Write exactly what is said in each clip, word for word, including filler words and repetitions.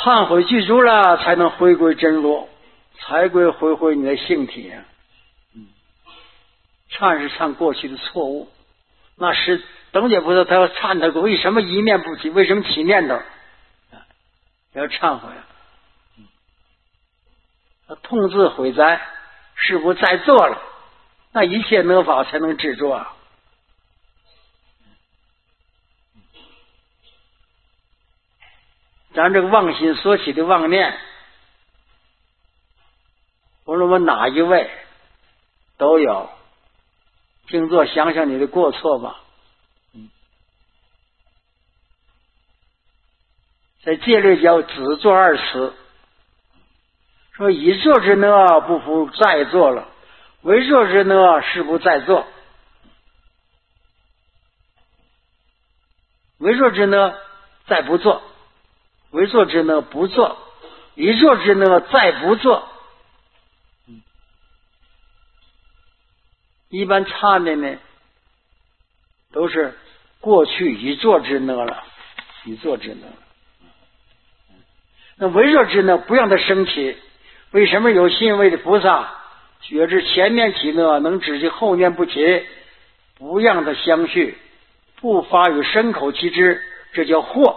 忏悔具足了，才能回归真如，才归回回你的性体。嗯，忏是忏过去的错误，那是等觉菩萨他要忏他为什么一念不起，为什么起念头，要忏悔。他痛自悔哉，是不再做了，那一切能法才能制作啊。咱这个妄心所起的妄念，无论我们哪一位都有，静坐想想你的过错吧。在戒律叫只做二词，说已做之呢不复再做了，为做之呢是不再做，为做之呢再不做，为做之呢不做，已做之呢再不做。一般忏的呢都是过去已做之呢了，已做之呢了。那为做之呢不让它升起，为什么有信位的菩萨觉知前面起呢能止其后面不起，不让它相续，不发于身口其知，这叫惑。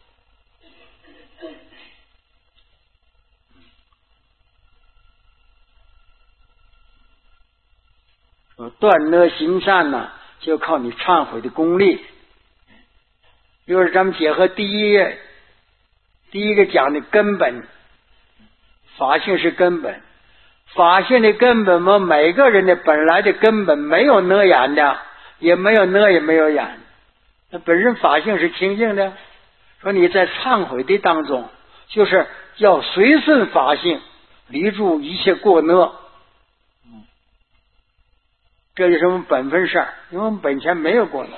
断恶行善呢，就靠你忏悔的功力。就是咱们结合第一第一个讲的根本，法性是根本，法性的根本嘛，每个人的本来的根本没有呢眼的，也没有呢也没有眼，那本身法性是清净的。说你在忏悔的当中，就是要随顺法性，离住一切过呢。这就是我们本分事儿，因为我们本钱没有过呢。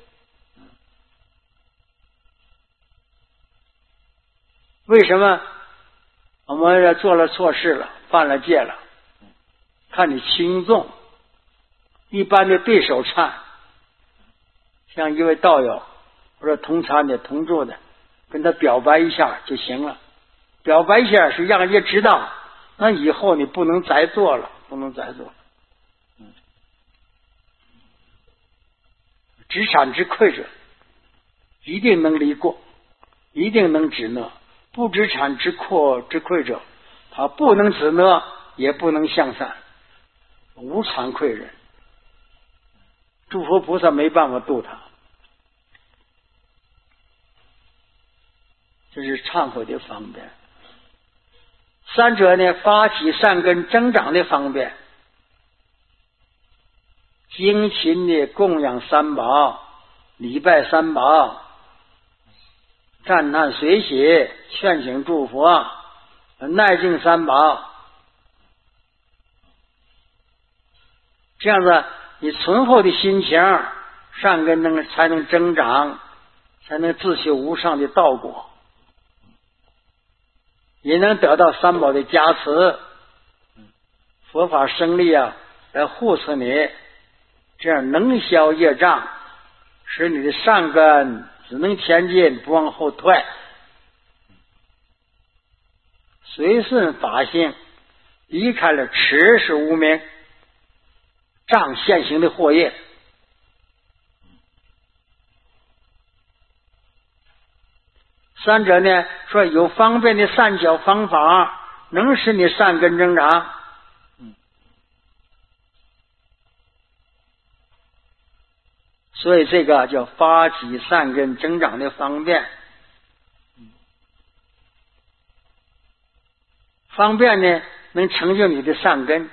为什么我们做了错事了，犯了戒了？看你轻重。一般的对手忏，像一位道友或者同参的同住的，跟他表白一下就行了。表白一下是让人家知道，那以后你不能再做了，不能再做了。知产知愧者，一定能离过，一定能止呢。不知产知愧知愧者，他不能止呢，也不能向善，无惭愧人。诸佛菩萨没办法度他。这是忏悔的方便。三者呢，发起善根增长的方便。精勤的供养三宝，礼拜三宝，赞叹随喜，劝请祝福，耐敬三宝，这样子你存厚的心情，善根能才能增长，才能自修无上的道果，也能得到三宝的加持，佛法生力啊，来护持你，这样能消业障，使你的善根只能前进，不往后退。随顺法性，离开了持是无明障现行的惑业。三者呢，说有方便的善巧方法，能使你善根增长。所以这个叫发起善根增长的方便。方便呢，能成就你的善根，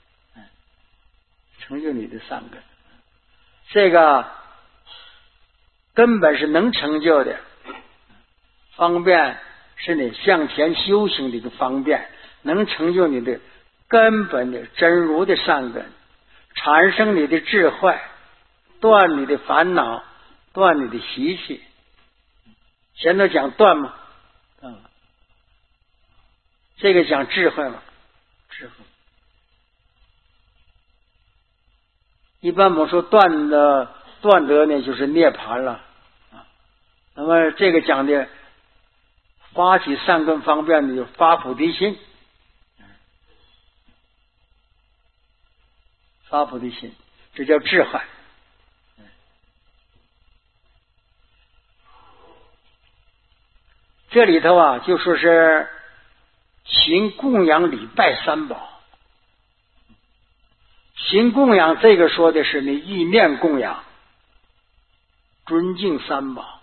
成就你的善根。这个根本是能成就的。方便是你向前修行的一个方便，能成就你的根本的真如的善根，产生你的智慧，断你的烦恼，断你的习气。前头讲断嘛，嗯，这个讲智慧嘛，智慧。一般我们说断的断得呢，就是涅槃了啊。那么这个讲的发起善根方便的就发菩提心，发菩提心，这叫智慧。这里头啊，就说是行供养礼拜三宝。行供养这个说的是你意念供养，尊敬三宝，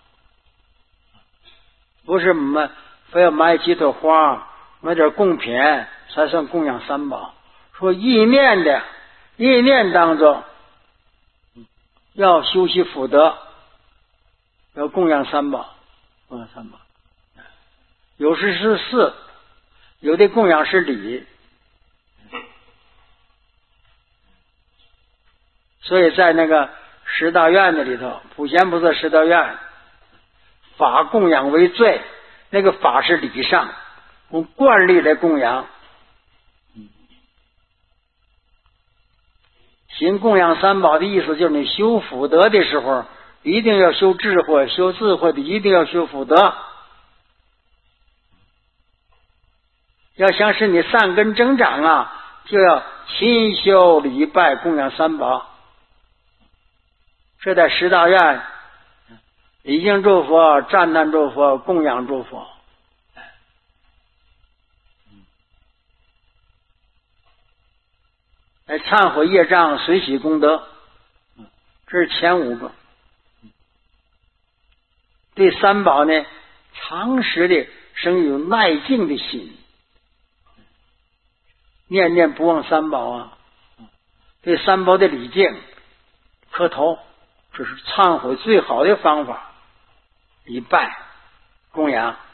不是我们非要买几朵花，买点贡品才算供养三宝。说意念的，意念当中要修习福德，要供养三宝，供养三宝。有时是事，有的供养是礼。所以在那个十大愿的里头，普贤菩萨十大愿，法供养为最，那个法是礼上，用惯例来供养。行供养三宝的意思就是你修福德的时候，一定要修智慧，修智慧的一定要修福德。要想使你善根增长啊，就要勤修礼拜供养三宝。这在十大愿礼敬诸佛、赞叹诸佛、供养诸佛。来忏悔业障、随喜功德，这是前五个。对三宝呢，常时的生有耐敬的心，念念不忘三宝啊。对三宝的礼敬、磕头，这是忏悔最好的方法。礼拜、供养。